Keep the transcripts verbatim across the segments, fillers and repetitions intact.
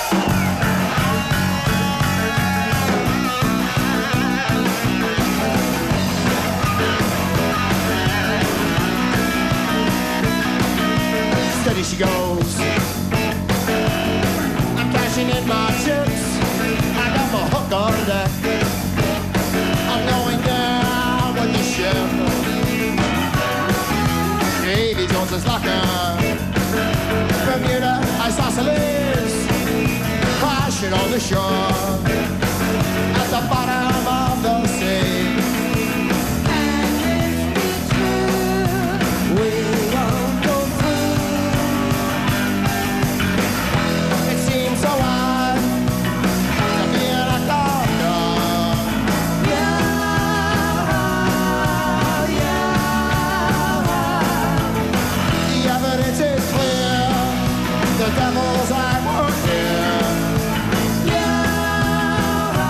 Steady she goes. I'm cashing in my chips. I got my hook on deck. I'm going down with the ship. Davy Jones is locking. Bermuda isosceles crashing on the shore at the bottom of the sea. The devil's at work here. Yeah,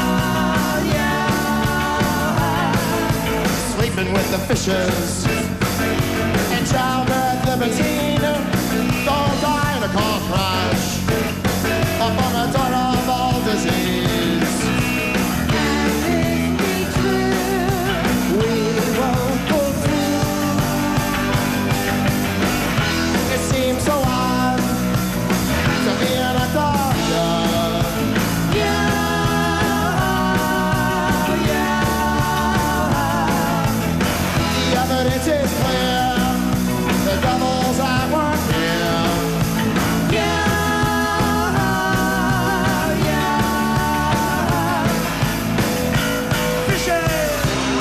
yeah. Sleeping with the fishes and childbirth libertine. Don't die in a car crash up on the door of all disease. And if we true, we won't go through. It seems so odd to be in a doctor. Yeah, yeah. The evidence is clear. The devil's at work here. Yeah, yeah. Fishing.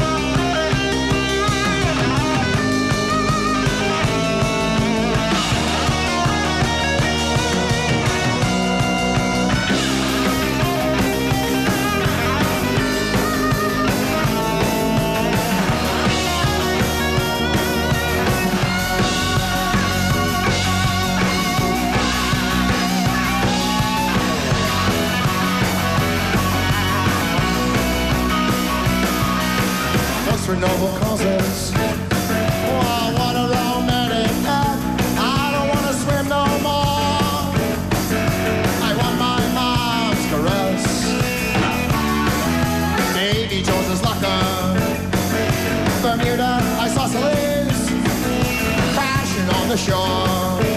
For noble causes. Oh, what a romantic act. I don't want to swim no more. I want my mom's caress. Davy Jones is locker. Bermuda isosceles crashing on the shore.